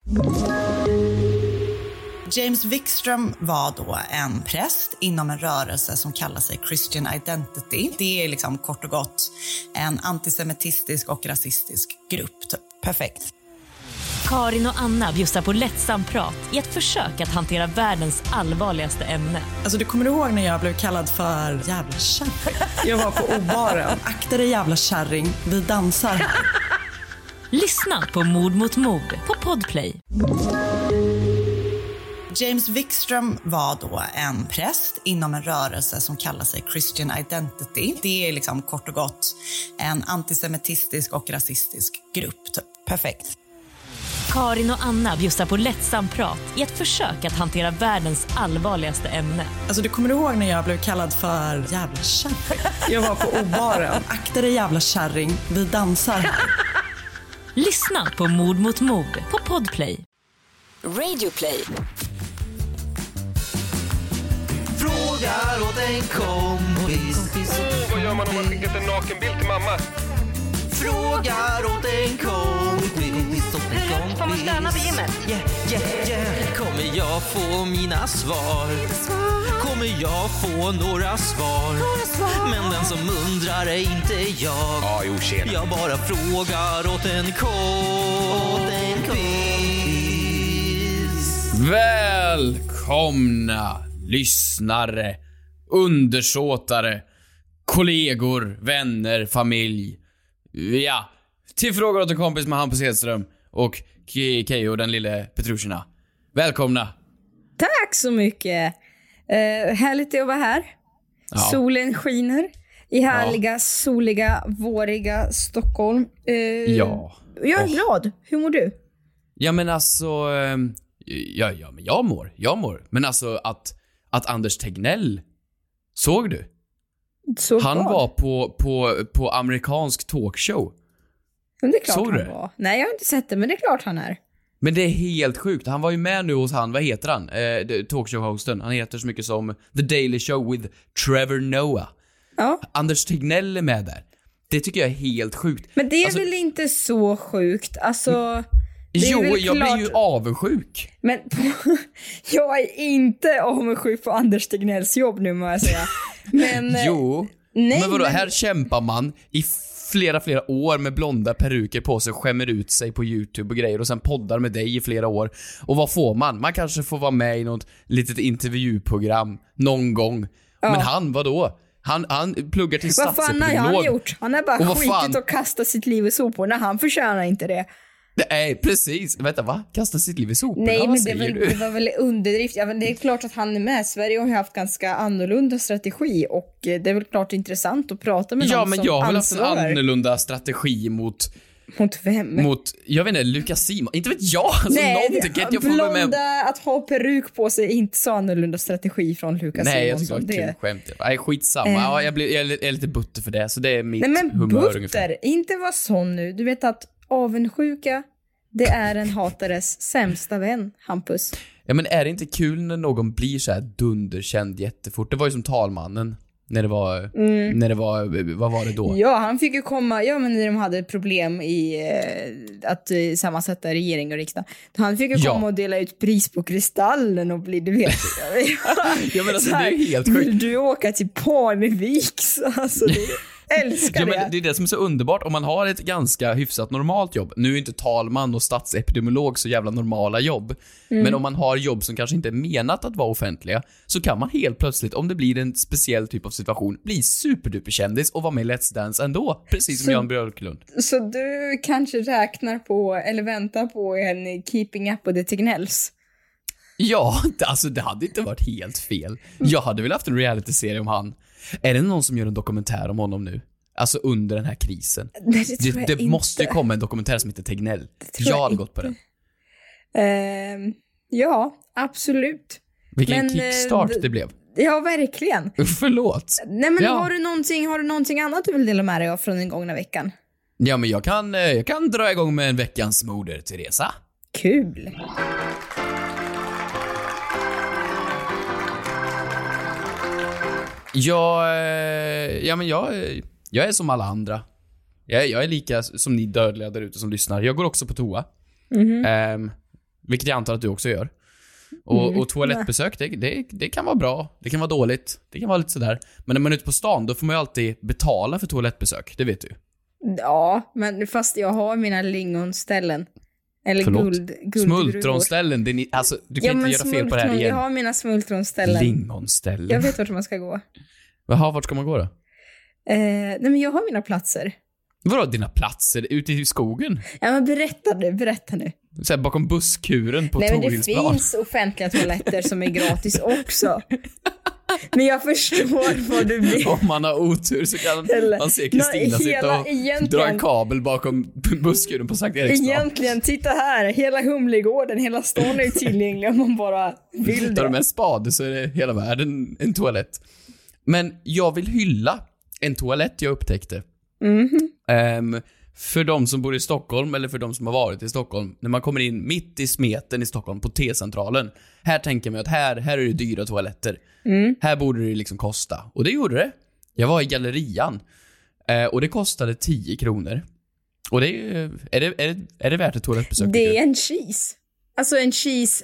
James Wikström var då en präst inom en rörelse som kallar sig Christian Identity. Det är liksom kort och gott en antisemitistisk och rasistisk grupp. Typ. Perfekt. Karin och Anna bjussar på lättsam prat i ett försök att hantera världens allvarligaste ämne. Alltså du kommer ihåg när jag blev kallad för jävla kärring? Jag var på obaren. Akta dig jävla kärring, vi dansar här. Lyssna på Mord mot mord på Podplay. James Wikström var då en präst inom en rörelse som kallar sig Christian Identity. Det är liksom kort och gott en antisemitistisk och rasistisk grupp. Typ. Perfekt. Karin och Anna bjussar på lättsam prat i ett försök att hantera världens allvarligaste ämne. Alltså du kommer ihåg när jag blev kallad för jävla kärring? Jag var på obaren. Akta dig jävla kärring, vi dansar här. Lyssna på Mord mot mord på Podplay. Radioplay. Frågar åt en kompis. Vad gör man om man skickat en nakenbild till mamma? Frågar åt en kompis. Får man stöna på gymmet? Yeah. Kommer jag få mina svar? Kommer jag få några svar? Men den som undrar är inte jag. Ja, jo, tjena. Jag bara frågar åt en kompis. Välkomna lyssnare, undersåtare, kollegor, vänner, familj. Ja, till Frågor åt en kompis med Hampus Hedström och Keyyo, den lille Petrushina. Välkomna. Tack så mycket. Härligt att vara här. Ja. Solen skiner i härliga, soliga, våriga Stockholm. Ja. Jag är glad. Hur mår du? Ja, men alltså... Ja, men jag mår. Men alltså att Anders Tegnell, såg du? Så Han glad. var på amerikansk talkshow. Men det är klart såg han du? var. Nej, jag har inte sett det, men det är klart han är. Men det är helt sjukt. Han var ju med nu hos vad heter han? Talkshow-hosten. Han heter så mycket som The Daily Show with Trevor Noah. Ja. Anders Tegnell är med där. Det tycker jag är helt sjukt. Men det är alltså, väl inte så sjukt? Alltså... Jo, jag klart... blir ju avundsjuk. Men jag är inte avundsjuk på Anders Tegnells jobb nu, må jag säga. Men, jo, nej, men vadå, här kämpar man i flera år med blonda peruker på sig och skämmer ut sig på YouTube och grejer och sen poddar med dig i flera år. Och vad får man? Man kanske får vara med i något litet intervjuprogram någon gång. Ja. Men han, vadå? Han pluggar till statsepidemiolog. Vad fan har han gjort? Han har bara skitit och kastat sitt liv i soporna. Han förtjänar inte det. Nej, precis. Vänta, va? Kasta sitt liv i soporna? Nej, men det var väl underdrift. Ja, men det är klart att han är med. Sverige har ju haft ganska annorlunda strategi och det är väl klart intressant att prata med någon som ansvarar. Ja, men jag har väl haft en annorlunda strategi mot vem? Jag vet inte, Lukas Simon. Inte vet jag. Alltså, blonda, att ha peruk på sig är inte så annorlunda strategi från Lukas Simon. Nej, jag tycker det var kul skämt. Nej, skitsamma. Ja, jag är lite butter för det. Så det är mitt humör butter, ungefär. Inte vara sån nu. Du vet att avundsjuka, det är en hatares sämsta vän, Hampus. Ja, men är det inte kul när någon blir så här dunderkänd jättefort? Det var ju som talmannen när det var vad var det då? Ja, han fick ju komma, men när de hade problem i att sammansätta regering och riksdag. Han fick ju komma och dela ut pris på Kristallen och bli, du vet. Ja, men alltså, det är ju helt sjukt. Vill du åka till Parneviks? Alltså, älskar det. Men det är det som är så underbart. Om man har ett ganska hyfsat normalt jobb. Nu är inte talman och statsepidemiolog så jävla normala jobb. Men om man har jobb som kanske inte är menat att vara offentliga, så kan man helt plötsligt, om det blir en speciell typ av situation, bli superduperkändis och vara med i Let's Dance ändå. Precis som Jan Björklund. Så du kanske räknar på, eller väntar på en Keeping Up with the Tegnells? Ja, alltså det hade inte varit helt fel. Jag hade väl haft en reality-serie om han. Är det någon som gör en dokumentär om honom nu? Alltså under den här krisen. Nej, det måste ju komma en dokumentär som heter Tegnell. Jag hade gått på den. Ja, absolut. Vilken kickstart det blev. Ja, verkligen. Förlåt. Nej, men har du någonting annat du vill dela med dig av från den gångna veckan? Ja, men jag kan dra igång med en veckans moder, Teresa. Kul. Jag är som alla andra. Jag är lika som ni dödliga där ute som lyssnar. Jag går också på toa. vilket jag antar att du också gör. Och toalettbesök, det kan vara bra, det kan vara dåligt, det kan vara lite sådär. Men när man är ute på stan, då får man ju alltid betala för toalettbesök, det vet du. Ja, men fast jag har mina lingonställen. Eller guld smultronställen, alltså, du kan inte göra fel på det här igen. Jag har mina smultronställen. Lingonställen. Jag vet vart man ska gå. Jaha, vart ska man gå då? Nej, men jag har mina platser. Vadå dina platser? Ute i skogen? Ja, men berätta nu. Så här, bakom busskuren på Torhillsplan. Nej, men det finns offentliga toaletter som är gratis också. Men jag förstår vad du menar. Om man har otur så kan man se Kristina sitta och dra en kabel bakom busskuren på Sankt Eriksplan. Egentligen, titta här. Hela Humlegården, hela stan är tillgänglig om man bara vill det. Tar du med spade så är det hela världen en toalett. Men jag vill hylla en toalett jag upptäckte. För de som bor i Stockholm eller för de som har varit i Stockholm, när man kommer in mitt i smeten i Stockholm på T-centralen, här tänker man att här är det dyra toaletter. Här borde det liksom kosta. Och det gjorde det. Jag var i Gallerian och det kostade 10 kronor. Och det är det värt ett toalettbesök? Det är en cheese. Alltså en cheese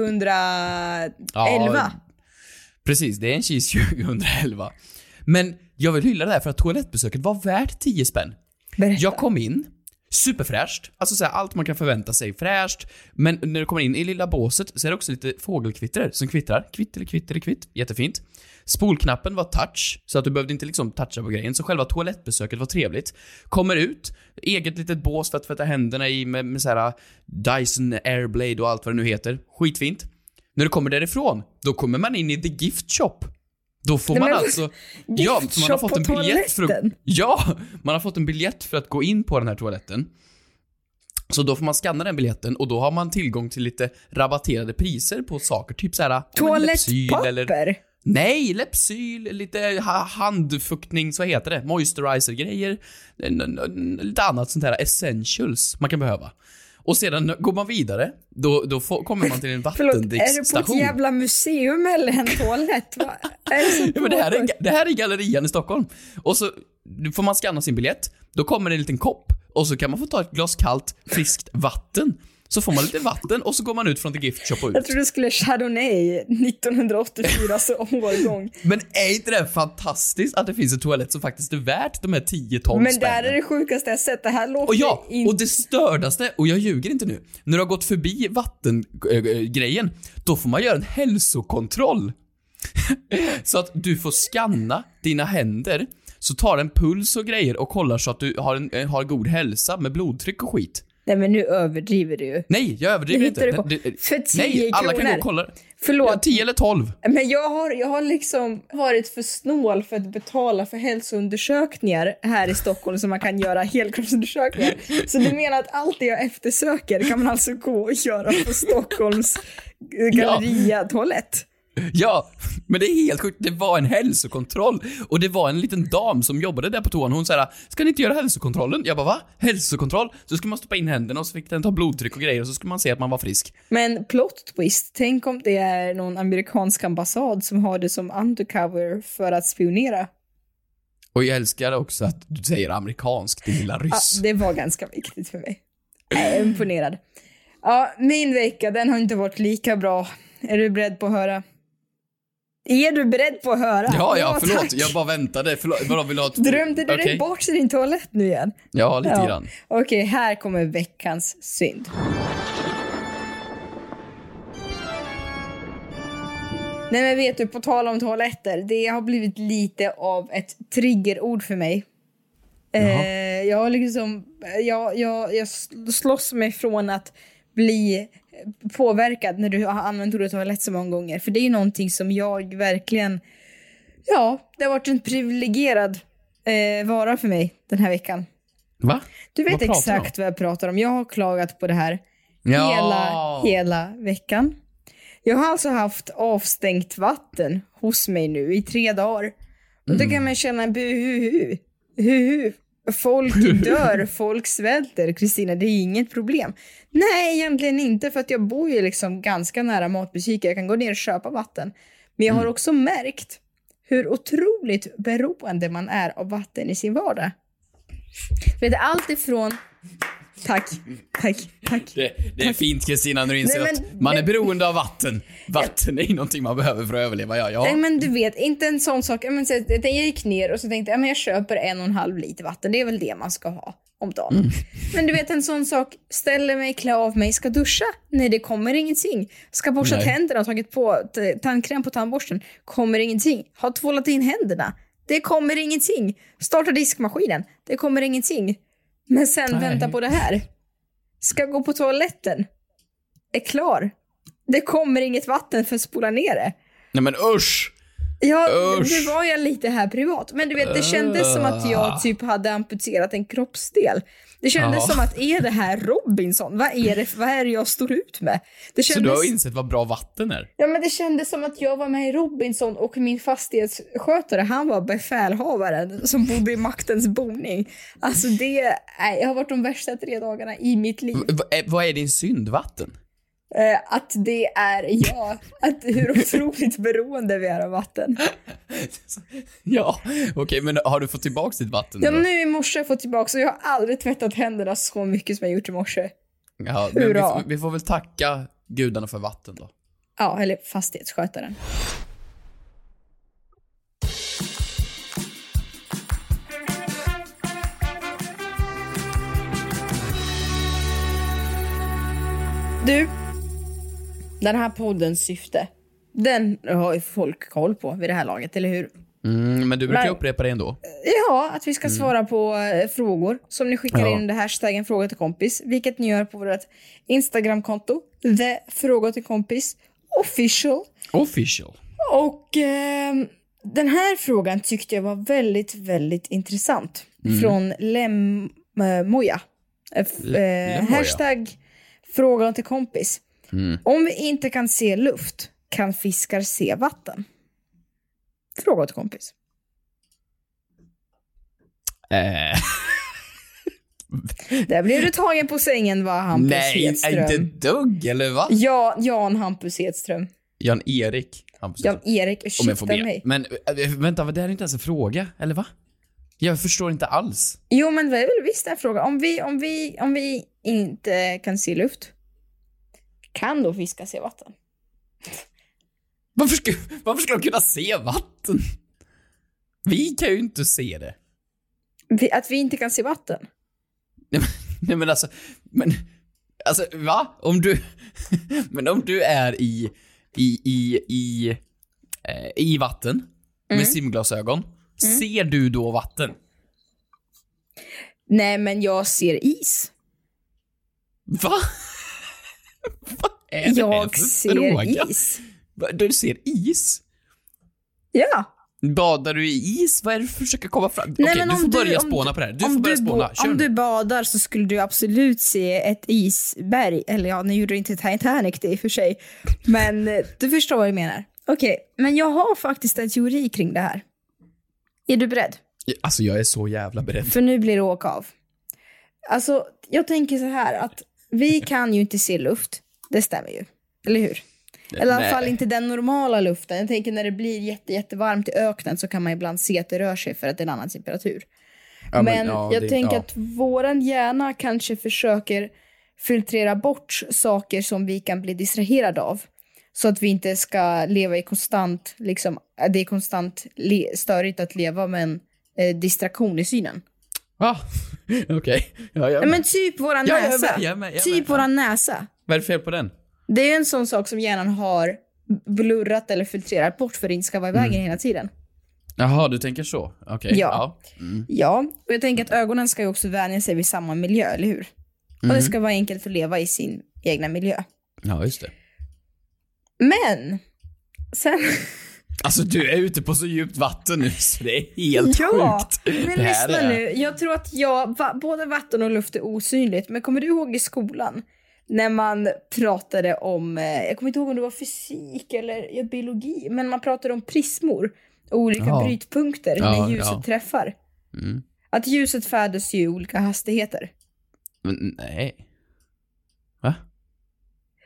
2011. Ja, precis, det är en cheese 2011. Men jag vill hylla det här för att toalettbesöket var värt 10 spänn. Berätta. Jag kom in, superfräscht. Alltså så här, allt man kan förvänta sig fräscht. Men när du kommer in i lilla båset så är det också lite fågelkvitter som kvittrar. Kvitt. Jättefint. Spolknappen var touch, så att du behövde inte liksom toucha på grejen. Så själva toalettbesöket var trevligt. Kommer ut, eget litet bås för att tvätta händerna i med så här Dyson Airblade och allt vad det nu heter. Skitfint. När du kommer därifrån, då kommer man in i The Gift Shop. Då får man alltså... Ja, så man har fått en biljett för att, man har fått en biljett för att gå in på den här toaletten. Så då får man scanna den biljetten och då har man tillgång till lite rabatterade priser på saker. Typ så här... Toalettpapper? Eller, nej, läppsyl, lite handfuktning, så heter det. Moisturizer-grejer. Lite annat sånt här essentials man kan behöva. Och sedan går man vidare, då kommer man till en vattendrickstation. Är du på ett jävla museum eller en toalett? Ja, men det här är Gallerian i Stockholm. Och så får man scanna sin biljett. Då kommer det en liten kopp. Och så kan man få ta ett glas kallt, friskt vatten. Så får man lite vatten och så går man ut från The Gift Shop och ut. Jag tror du skulle Chardonnay 1984 så omgång. Men är inte det fantastiskt att det finns en toalett som faktiskt är värt de här 10-12 spännen? Men där är det sjukaste jag sett. Det här låter och det stördaste, och jag ljuger inte nu, när du har gått förbi vattengrejen, då får man göra en hälsokontroll. Så att du får scanna dina händer, så tar en puls och grejer och kollar så att du har god hälsa med blodtryck och skit. Nej, men nu överdriver du ju. Nej, jag överdriver inte. För 10 nej, alla kronor. Kan gå och kolla. Förlåt. Ja, 10 eller 12. Men jag har liksom varit för snål för att betala för hälsoundersökningar här i Stockholm, så man kan göra helkroppsundersökningar. Så du menar att allt det jag eftersöker kan man alltså gå och göra på Stockholms Galleria-toalett? Ja, men det är helt sjukt. Det var en hälsokontroll. Och det var en liten dam som jobbade där på toan. Hon sa, ska ni inte göra hälsokontrollen? Jag bara, va? Hälsokontroll? Så skulle man stoppa in händerna och så fick den ta blodtryck och grejer. Och så skulle man se att man var frisk. Men plot twist, tänk om det är någon amerikansk ambassad som har det som undercover för att spionera. Och jag älskar också att du säger amerikansk, din lilla ryss. Ja, det var ganska viktigt för mig. Jag är imponerad. Ja, min vecka, den har inte varit lika bra. Är du beredd på att höra? Är du beredd på att höra? Ja, förlåt. Tack. Jag bara väntade. Vadå, vill du ha Drömde du dig bort till din toalett nu igen? Ja, lite grann. Okej, här kommer veckans synd. Nej, men vet du, på tal om toaletter, det har blivit lite av ett triggerord för mig. Jag har liksom, jag slåss mig från att bli påverkad när du har använt ordet toalett så många gånger. För det är ju någonting som jag verkligen, det har varit en privilegierad vara för mig den här veckan. Va? Du vet exakt vad jag pratar om. Jag har klagat på det här hela veckan. Jag har alltså haft avstängt vatten hos mig nu i 3 dagar. Och då kan man känna buhuhu. Folk dör, folk svälter. Kristina, det är inget problem. Nej, egentligen inte, för att jag bor ju liksom ganska nära matbutiker. Jag kan gå ner och köpa vatten. Men jag har också märkt hur otroligt beroende man är av vatten i sin vardag. Vet du, allt ifrån Tack. Det är fint, Kristina, när du inser att man är beroende av vatten. Vatten är någonting man behöver för att överleva, ja. Nej, men du vet, inte en sån sak. Jag gick ner och så tänkte jag köper 1,5 liter vatten. Det är väl det man ska ha om dagen. Men du vet, en sån sak, ställer mig, klä av mig, ska duscha. Nej, det kommer ingenting. Ska borsta tänderna och tagit på tandkräm på tandborsten. Kommer ingenting. Har tvålat in händerna. Det kommer ingenting. Starta diskmaskinen. Det kommer ingenting. Men sen vänta på det här. Ska gå på toaletten. Är klar. Det kommer inget vatten för att spola ner det. Nej, men usch! Ja, nu var jag lite här privat. Men du vet, det kändes som att jag typ hade amputerat en kroppsdel. Det kändes som att, är det här Robinson? Vad är det jag står ut med? Det kändes... Så du har insett vad bra vatten är? Ja, men det kändes som att jag var med i Robinson och min fastighetsskötare, han var befälhavaren som bodde i maktens boning. Alltså jag har varit de värsta 3 dagarna i mitt liv. Vad är din synd, vatten? Att det är att hur otroligt beroende vi är av vatten. Ja, okej, men har du fått tillbaka ditt vatten? Ja, nu i morse har jag fått tillbaka, så jag har aldrig tvättat händerna så mycket som jag gjort i morse. Ja, men vi får väl tacka gudarna för vatten då. Ja, eller fastighetsskötaren. Du, den här poddens syfte, den har ju folk koll på vid det här laget, eller hur? Men du brukar upprepa det ändå. Ja, att vi ska svara på frågor som ni skickar in under hashtaggen fråga till kompis, vilket ni gör på vårt Instagramkonto, The Fråga till kompis official. Och den här frågan tyckte jag var väldigt, väldigt intressant. Från Lemmoja. Hashtag fråga till kompis. Om vi inte kan se luft, kan fiskar se vatten? Fråga till kompis. Där blev du tagen på sängen, var Hampus Hedström. Nej, inte dugg, eller va? Ja, Jan Hampus Hedström. Jan-Erik Hampus Hedström. Jan-Erik, ursäkta mig. Men vänta, det här är inte ens en fråga, eller va? Jag förstår inte alls. Jo, men det är väl visst en fråga. Om vi inte kan se luft, kan då fiskar se vatten? Varför ska de kunna se vatten? Vi kan ju inte se det. Att vi inte kan se vatten? Nej, men alltså, va? Om du är i vatten med simglasögon, ser du då vatten? Nej, men jag ser is. Va? Vad är det jag ser fråga? Is. Du ser is? Ja. Badar du i is? Vad är det du försöker komma fram? Okej, du får börja spåna på det här. Om du badar så skulle du absolut se ett isberg. Eller ja, nu gjorde du inte Titanic det i och för sig. Men du förstår vad jag menar. Okej, men jag har faktiskt en teori kring det här. Är du beredd? Alltså, jag är så jävla beredd. För nu blir det åka av. Alltså, jag tänker så här att vi kan ju inte se luft. Det stämmer ju. Eller hur? Eller i alla fall inte den normala luften. Jag tänker när det blir jättevarmt i öknen så kan man ibland se att det rör sig för att det är en annan temperatur. Ja, men jag tänker att våran hjärna kanske försöker filtrera bort saker som vi kan bli distraherade av. Så att vi inte ska leva i konstant, liksom, det är konstant störigt att leva med en distraktion i synen. Okej. Ja, men typ våran näsa. Våran näsa. Vad är det fel på den? Det är en sån sak som hjärnan har blurrat eller filtrerat bort för att det inte ska vara i vägen hela tiden. Jaha, du tänker så? Okej. Ja. Ja, och jag tänker att ögonen ska ju också vänja sig vid samma miljö, eller hur? Och det ska vara enkelt att leva i sin egna miljö. Ja, just det. Men sen... Alltså, du är ute på så djupt vatten nu så det är helt sjukt. Men lyssna nu. Jag tror att både vatten och luft är osynligt. Men kommer du ihåg i skolan när man pratade om, jag kommer inte ihåg om det var fysik eller biologi, men man pratade om prismor och olika brytpunkter när ljuset träffar. Att ljuset färdas ju i olika hastigheter. Men, nej. Va?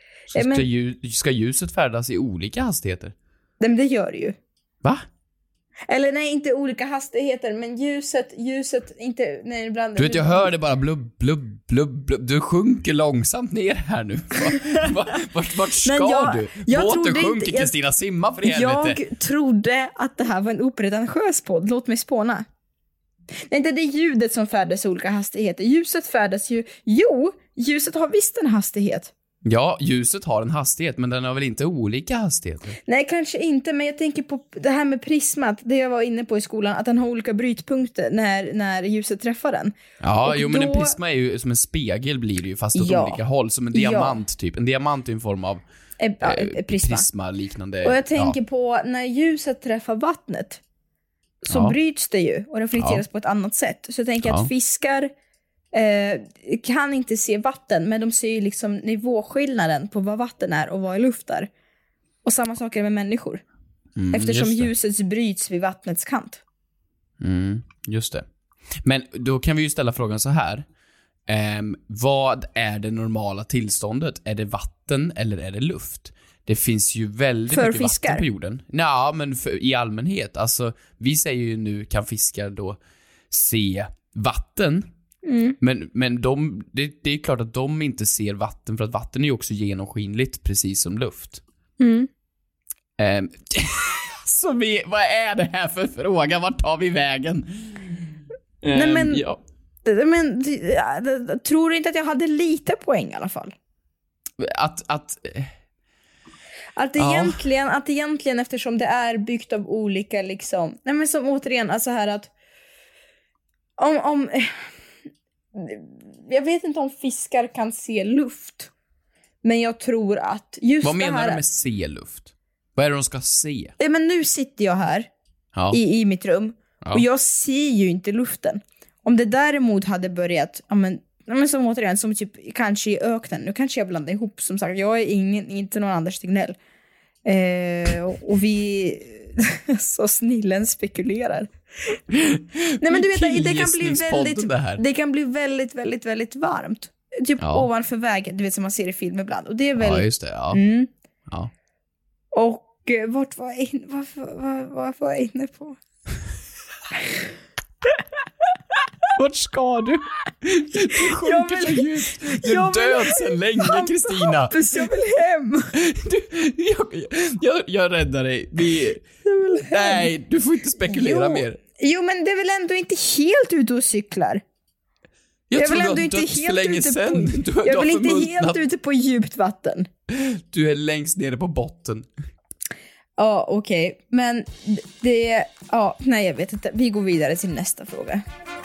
Ska ljuset färdas i olika hastigheter? Men det gör det ju. Va? Eller nej, inte olika hastigheter, men ljuset inte, nej, ibland. Du vet, jag hör det bara blubb, blubb, blubb, blubb. Du sjunker långsamt ner här nu. Vart ska du? Båten sjunker, Kristina, simma för helvete. Jag trodde att det här var en opretentiös podd. Låt mig spåna. Det är inte det ljudet som färdas i olika hastigheter. Ljuset färdas ju... Jo, ljuset har visst en hastighet. Ja, ljuset har en hastighet, men den har väl inte olika hastigheter? Nej, kanske inte, men jag tänker på det här med prismat, det jag var inne på i skolan, att den har olika brytpunkter när ljuset träffar den. Ja, och jo, men en prisma är ju som en spegel blir det ju, fast åt olika håll, som en diamant typ. En diamant är en form av prisma liknande. Och jag tänker på när ljuset träffar vattnet så bryts det ju och reflekteras på ett annat sätt. Så jag tänker att fiskar kan inte se vatten, men de ser ju liksom nivåskillnaden på vad vatten är och vad är luft är. Och samma sak är med människor. Eftersom ljuset bryts vid vattnets kant. Just det. Men då kan vi ju ställa frågan så här. Vad är det normala tillståndet? Är det vatten eller är det luft? Det finns ju väldigt mycket fiskar. Vatten på jorden. Ja, men i allmänhet. Alltså, vi säger ju nu, kan fiskar då se vatten? Men det är klart att de inte ser vatten, för att vatten är ju också genomskinligt, precis som luft. Så vad är det här för fråga? Vart tar vi vägen? Nej, men tror du inte att jag hade lite poäng i alla fall? Att egentligen, eftersom det är byggt av olika liksom... Nej, men som återigen, alltså här att om jag vet inte om fiskar kan se luft, men jag tror att just vad det här... menar du med se luft? Vad är det de ska se? Men nu sitter jag här i mitt rum och jag ser ju inte luften. Om det däremot hade börjat men som återigen, som typ kanske i öknen. Nu kanske jag blandar ihop, som sagt. Jag är inte någon Anders Tegnell. Och vi så snillen spekulerar. Nej, men du vet, det kan bli väldigt, väldigt, väldigt varmt. Typ ovanför vägen, du vet, som man ser i film ibland. Och det är väl... Ja, just det, ja. Och vart var jag inne på? Vart ska du? Du sjunker så djupt. Du är död sedan länge, Kristina. Jag vill hem. Jag räddar dig. Nej, du får inte spekulera mer. Jo, men det är väl ändå inte helt ute och cyklar. Jag tror du har dött för länge sedan. Jag vill inte helt ute på djupt vatten. Du är längst nere på botten. Ja, okej. Men det... Ja, nej, jag vet inte. Vi går vidare till nästa fråga.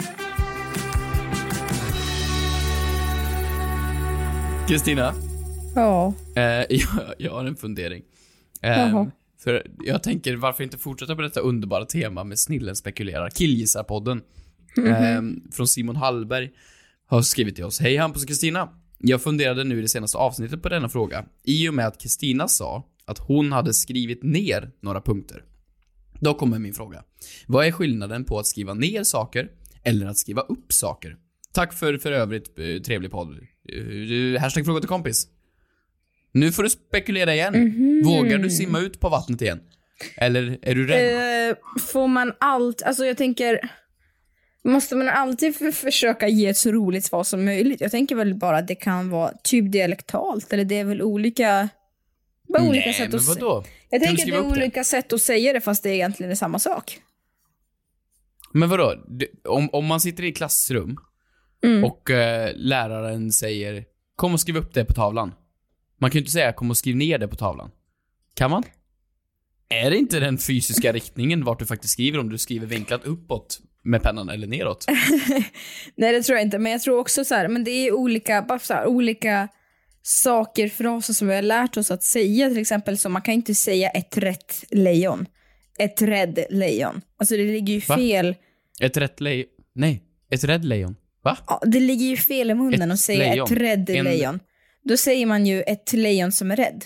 Kristina? Ja. Jag har en fundering. För jag tänker, varför inte fortsätta på detta underbara tema med snillen spekulerar. Killgissarpodden. Från Simon Hallberg har skrivit till oss. Hej Hampus och Kristina. Jag funderade nu i det senaste avsnittet på denna fråga. I och med att Kristina sa att hon hade skrivit ner några punkter. Då kommer min fråga. Vad är skillnaden på att skriva ner saker eller att skriva upp saker? Tack för övrigt trevlig podd. Hashtag fråga till kompis. Nu får du spekulera igen. Vågar du simma ut på vattnet igen? Eller är du rädd? Får man allt... Alltså jag tänker... Måste man alltid försöka ge ett så roligt svar som möjligt? Jag tänker väl bara att det kan vara typ dialektalt. Eller det är väl olika... olika sätt att vadå? Jag tänker att det är olika sätt att säga det, fast det egentligen är samma sak. Men vadå? Om man sitter i klassrum och läraren säger kom och skriv upp det på tavlan. Man kan ju inte säga kom och skriv ner det på tavlan. Kan man? Är det inte den fysiska riktningen vart du faktiskt skriver, om du skriver vinklat uppåt med pennan eller neråt? Nej, det tror jag inte. Men jag tror också så här, men det är olika saker, fraser som vi har lärt oss att säga. Till exempel, så man kan inte säga ett rätt lejon. Ett rädd lejon. Alltså det ligger ju fel. Ett rätt lejon? Nej, ett rädd lejon. Va? Ja, det ligger ju fel i munnen att säga lejon. Ett rädd lejon. Då säger man ju ett lejon som är rädd.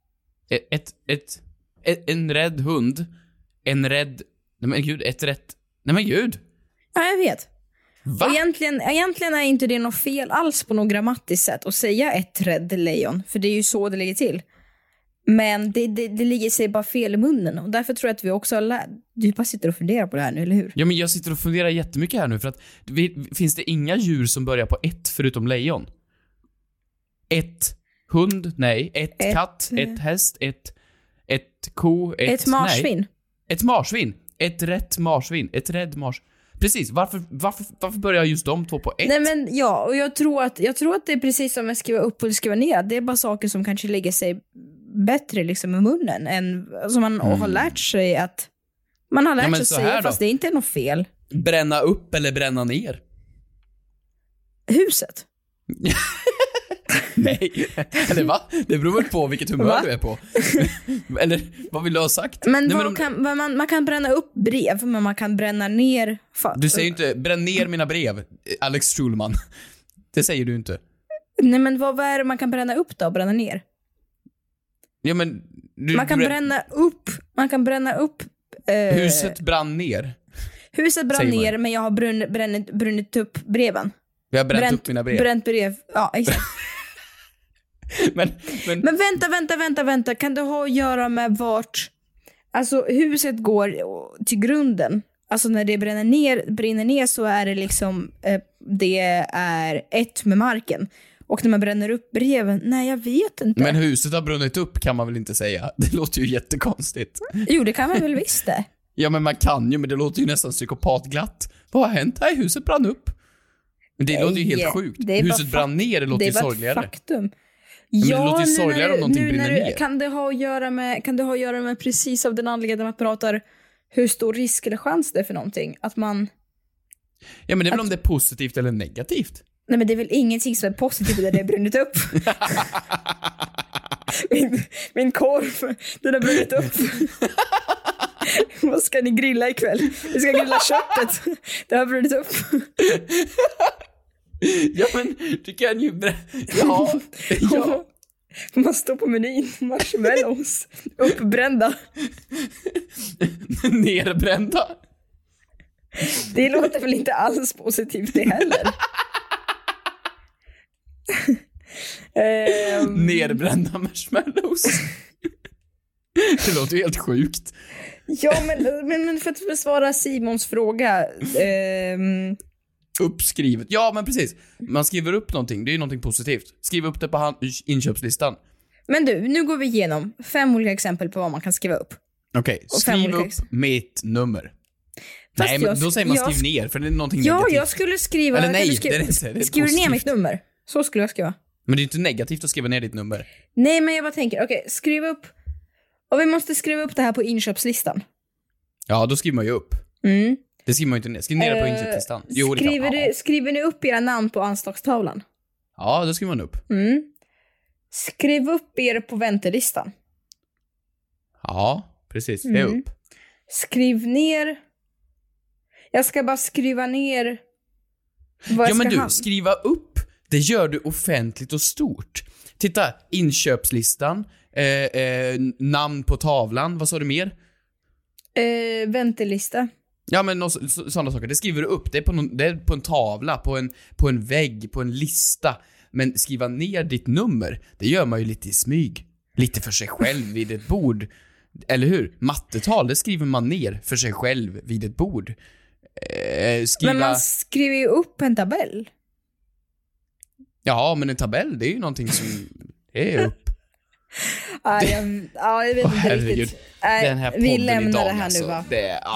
En rädd hund. En rädd... Nej men gud, ett rätt... Nej men gud. Ja, jag vet. Va? Och egentligen är inte det något fel alls på något grammatiskt sätt att säga ett rädd lejon. För det är ju så det ligger till. Men det ligger sig bara fel i munnen. Och därför tror jag att vi också har du bara sitter och funderar på det här nu, eller hur? Ja, men jag sitter och funderar jättemycket här nu. För att finns det inga djur som börjar på ett förutom lejon? Ett hund? Nej. Ett katt? Ett häst? Ett ko? Ett marsvin? Nej. Ett marsvin. Ett rätt marsvin. Ett rädd marsvin. Precis. Varför börjar just de två på ett? Nej, men ja, och jag tror att det är precis som att skriva upp och skriva ner. Det är bara saker som kanske lägger sig bättre liksom i munnen än som man har lärt sig att man har lärt sig att säga, fast det är inte något fel. Bränna upp eller bränna ner? Huset. Nej, eller va? Det beror väl på vilket humör du är på. Eller vad vill du ha sagt? Men, man kan bränna upp brev, men man kan bränna ner... Du säger ju inte, bränn ner mina brev, Alex Schulman. Det säger du inte. Nej, men vad är det man kan bränna upp då och bränna ner? Ja, men... Man kan bränna upp... Huset brann ner. Huset brann ner, men jag har brunnit upp breven. Vi har bränt upp mina brev. Bränt brev, ja, exakt. men vänta. Kan det ha att göra med vart... Alltså, huset går till grunden. Alltså, när det brinner ner så är det liksom... det är ett med marken. Och när man bränner upp breven... Nej, jag vet inte. Men huset har brunnit upp kan man väl inte säga? Det låter ju jättekonstigt. Jo, det kan man väl visst det. Ja, men man kan ju, men det låter ju nästan psykopatglatt. Vad har hänt? Nej, huset brann upp. Men det låter ju helt sjukt. Huset brann ner, det låter ju sorgligare. Det är bara faktum. Ja, men det låter ju sorgligare om någonting brinner ner. Kan det ha att göra med precis av den anledningen man pratar hur stor risk eller chans det är för någonting? Att man... Ja, men det är väl om det är positivt eller negativt? Nej, men det är väl ingenting som är positivt där det är brunnit upp. min korv, den har brunnit upp. Vad ska ni grilla ikväll? Vi ska grilla köttet. Det har brunnit upp. Ja, men du kan ju... Ja. Man står på menyn. Marshmallows. Uppbrända. Nerbrända. Det låter väl inte alls positivt det heller. Nerbrända marshmallows. Det låter ju helt sjukt. Ja, men för att besvara Simons fråga... Uppskrivet. Ja, men precis. Man skriver upp någonting. Det är ju någonting positivt. Skriv upp det på inköpslistan. Men du, nu går vi igenom 5 olika exempel på vad man kan skriva upp. Okej, skriv upp mitt nummer. Fast nej, men då säger man skriv ner, för det är någonting negativt. Ja, jag skulle skriva... Eller nej, det är inte. Det är skriv ner mitt nummer. Så skulle jag skriva. Men det är inte negativt att skriva ner ditt nummer. Nej, men jag bara tänker, okej, skriv upp... Och vi måste skriva upp det här på inköpslistan. Ja, då skriver man ju upp. Mm. Det skriver man ju inte ner. Skriv ner det på inköpslistan. Jo, skriver ni upp era namn på anslagstavlan? Ja, då skriver man upp. Skriv upp er på väntelistan. Ja, precis. Det är upp. Skriv ner... Jag ska bara skriva ner... Ja, men du, skriva upp, det gör du offentligt och stort. Titta, inköpslistan, namn på tavlan, vad sa du mer? Väntelista. Ja, men sådana saker, det skriver du upp, det är på en tavla, på en vägg, på en lista. Men skriva ner ditt nummer, det gör man ju lite i smyg. Lite för sig själv vid ett bord. Eller hur? Mattetal, det skriver man ner för sig själv vid ett bord. Men man skriver ju upp en tabell. Ja, men en tabell, det är ju någonting som är upp. Jag vet inte riktigt. Den här podden vi lämnar idag, det här alltså, nu, va? Det är...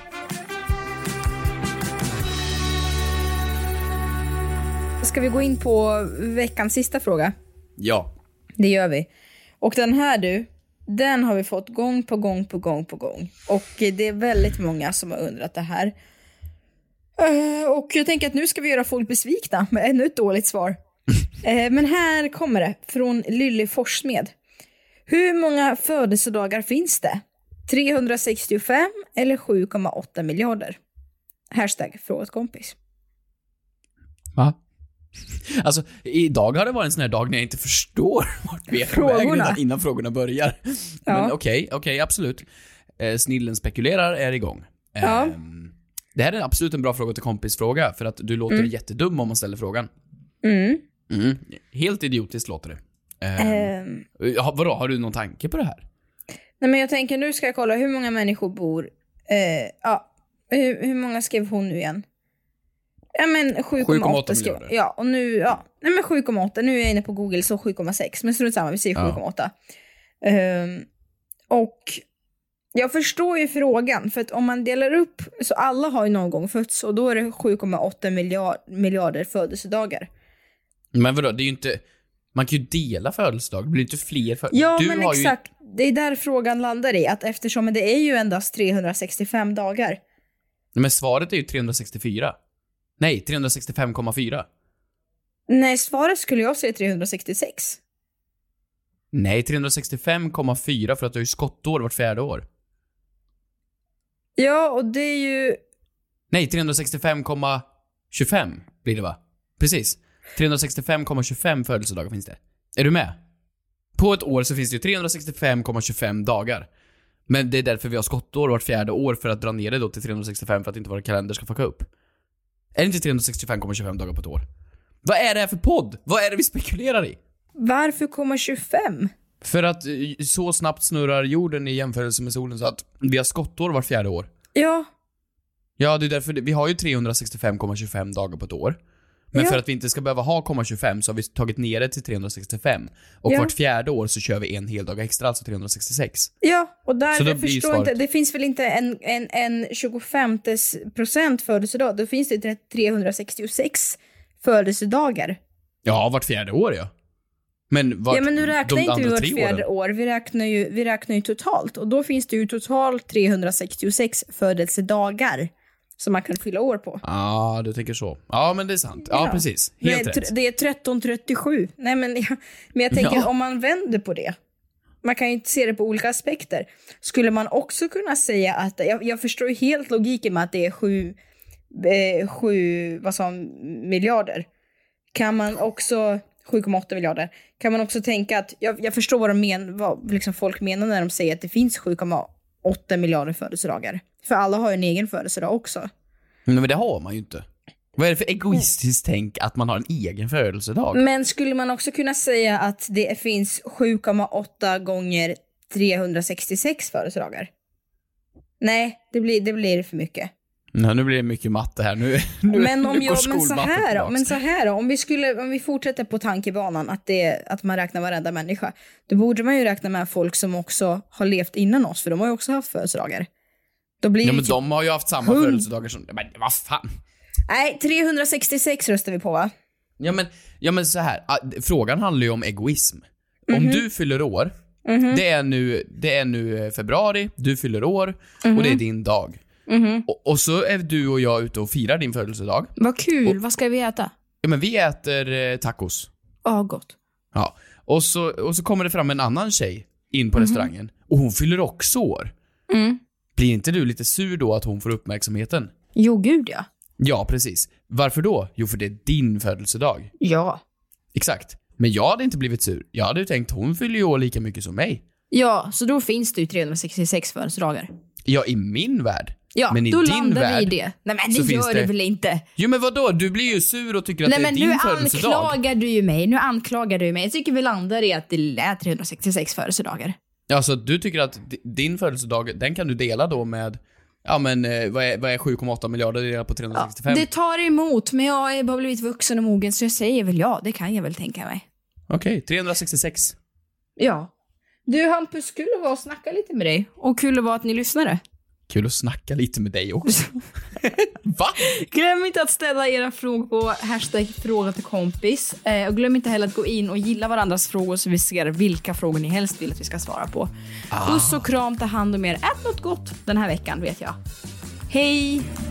Ska vi gå in på veckans sista fråga? Ja. Det gör vi. Och den här den har vi fått gång på gång. Och det är väldigt många som har undrat det här. Och jag tänker att nu ska vi göra folk besvikna med ännu ett dåligt svar. Men här kommer det från Lilly Forsmed. Hur många födelsedagar finns det? 365 eller 7,8 miljarder? #frågatkompis. Va? Alltså, idag har det varit en sån här dag när jag inte förstår vart vi är på väg innan frågorna börjar. Ja. Men okej, absolut. Snillen spekulerar är igång. Ja. Det här är absolut en bra fråga till kompisfråga, för att du låter jättedum om man ställer frågan. Helt idiotiskt låter det. Vadå, har du någon tanke på det här? Nej, men jag tänker, nu ska jag kolla hur många människor bor. Hur många skrev hon nu igen? Ja, men 7,8 skrev. Ja, och nu, nej, men 7,8. Nu är jag inne på Google, så 7,6. Men strunt samma, vi säger 7,8. Och jag förstår ju frågan, för att om man delar upp, så alla har ju någon gång fötts, och då är det 7,8 miljarder födelsedagar. Men vadå, det är ju inte... Man kan ju dela födelsedag, det blir inte fler Ja, men exakt. Det är där frågan landar i, att eftersom det är ju endast 365 dagar. Men svaret är ju 364. Nej, 365,4. Nej, svaret skulle jag säga 366. Nej, 365,4 för att du har ju skottår vart 4:e år. Ja, och det är ju... Nej, 365,25 blir det, va? Precis. 365,25 födelsedagar finns det. Är du med? På ett år så finns det ju 365,25 dagar. Men det är därför vi har skottår vart 4:e år, för att dra ner det då till 365 för att inte våra kalender ska fucka upp. Är det inte 365,25 dagar på ett år? Vad är det här för podd? Vad är det vi spekulerar i? Varför 25? För att så snabbt snurrar jorden i jämförelse med solen så att vi har skottår vart 4:e år. Ja. Ja, det är därför vi har ju 365,25 dagar på ett år. Men för att vi inte ska behöva ha 0,25 så har vi tagit ner det till 365. Och vart 4:e år så kör vi en hel dag extra, alltså 366. Ja, och där jag förstår inte, det finns väl inte en 25% födelsedag. Då finns det 366 födelsedagar. Ja, vart 4:e år, ja. Men nu räknar inte vi vart 4:e år. Vi räknar ju totalt. Och då finns det ju totalt 366 födelsedagar som man kan fylla år på. Ja, du tänker så. Ja, men det är sant. Ja, precis. Helt rätt. Det är 1337. Nej, men jag tänker, om man vänder på det. Man kan ju inte se det på olika aspekter. Skulle man också kunna säga att... Jag förstår ju helt logiken med att det är 7 miljarder. Kan man också... 7,8 miljarder. Kan man också tänka att... Jag förstår vad liksom folk menar när de säger att det finns 7,8 miljarder födelsedagar. För alla har ju en egen födelsedag också. Men det har man ju inte. Vad är det för egoistiskt tänk att man har en egen födelsedag? Men skulle man också kunna säga att det finns 7,8 gånger 366 födelsedagar? Nej, det blir för mycket. Nej, nu blir det mycket matte här. Men så här då, om vi fortsätter på tankebanan att man räknar varenda människa, då borde man ju räkna med folk som också har levt innan oss, för de har ju också haft födelsedagar. Då blir men de har ju haft samma födelsedagar som... Men vad fan? Nej, 366 röstar vi på, va? Ja, men så här. Frågan handlar ju om egoism. Om du fyller år, det är nu februari, du fyller år, och det är din dag. Och så är du och jag ute och firar din födelsedag. Vad kul, vad ska vi äta? Ja, men vi äter tacos. Gott. Ja, och så kommer det fram en annan tjej in på restaurangen. Och hon fyller också år. Blir inte du lite sur då att hon får uppmärksamheten? Jo, gud ja. Ja, precis. Varför då? Jo, för det är din födelsedag. Ja. Exakt. Men jag hade inte blivit sur. Jag hade ju tänkt, hon fyller ju år lika mycket som mig. Ja, så då finns det ju 366 födelsedagar. Ja, i min värld. Ja, men i då din landar värld, vi i det. Nej, men det gör det väl inte. Jo, men vadå? Du blir ju sur och tycker att det är din födelsedag. Nu anklagar du mig. Jag tycker vi landar i att det är 366 födelsedagar. Ja, så du tycker att din födelsedag, den kan du dela då med... Ja, men vad är 7,8 miljarder delat på 365? Ja, det tar emot, men jag är bara blivit vuxen och mogen, så jag säger väl ja, det kan jag väl tänka mig. Okej, 366. Ja. Du, Hampus, kul att vara och snacka lite med dig. Och kul att vara att ni lyssnade. Kul att snacka lite med dig också. Va? Glöm inte att ställa era frågor på #fråga till kompis. Och glöm inte heller att gå in och gilla varandras frågor, så vi ser vilka frågor ni helst vill att vi ska svara på. Puss och kram, ta hand om er. Ät något gott den här veckan, vet jag. Hej!